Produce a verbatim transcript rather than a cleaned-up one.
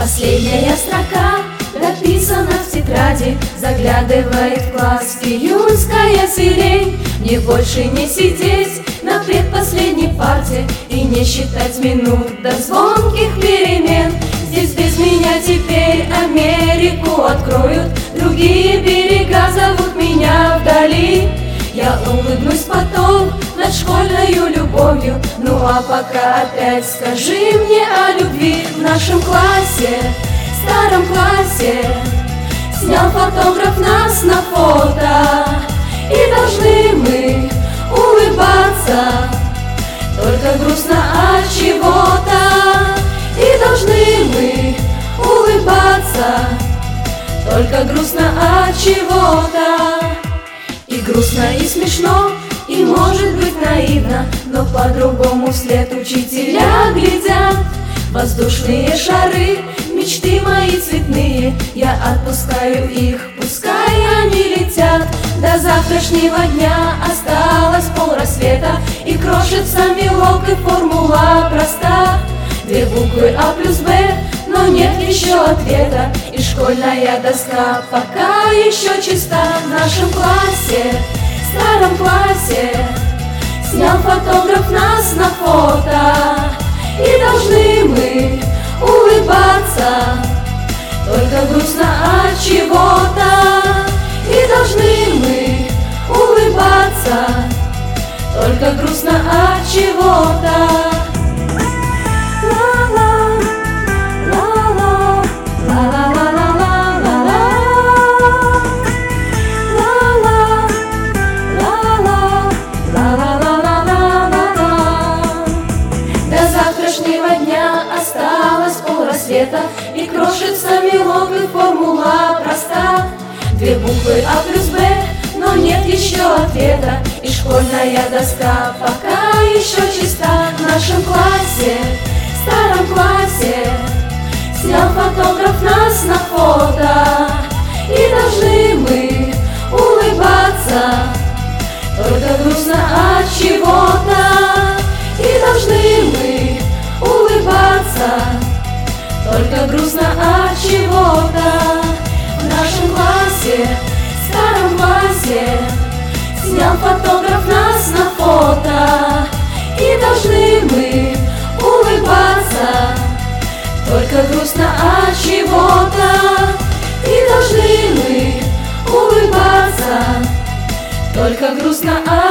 Последняя строка дописана в тетради, заглядывает в класс июньская сирень. Мне больше не сидеть на предпоследней парте и не считать минут до звонких перемен. Здесь без меня теперь Америку откроют, другие берега зовут меня вдали. Я улыбнусь потом над школьною любовью. Ну а пока опять скажи мне о любви. В нашем классе, старом классе, снял фотограф нас на фото. И должны мы улыбаться, только грустно от чего-то. И должны мы улыбаться, только грустно от чего-то. И грустно, и смешно, и может быть наивно, но по-другому вслед учителя глядят. Воздушные шары, мечты мои цветные, я отпускаю их, пускай они летят. До завтрашнего дня осталось полрассвета, и крошится мелок, и формула проста. Две буквы А плюс Б, но нет еще ответа, и школьная доска пока еще чиста. В нашем классе, старом классе, снял фотограф нас на фото. И должны мы улыбаться, только грустно от чего-то. И должны мы улыбаться, только грустно от чего-то. Осталось полрассвета, и крошится мелок, и формула проста. Две буквы А плюс Б, но нет еще ответа, и школьная доска пока еще чиста. В нашем классе, старом классе, снял фотограф нас на фото. И должны мы улыбаться, только грустно от чего-то. И должны мы улыбаться, только грустно от чего-то. В нашем классе, старом классе, снял фотограф нас на фото. И должны мы улыбаться, только грустно от чего-то. И должны мы улыбаться, только грустно от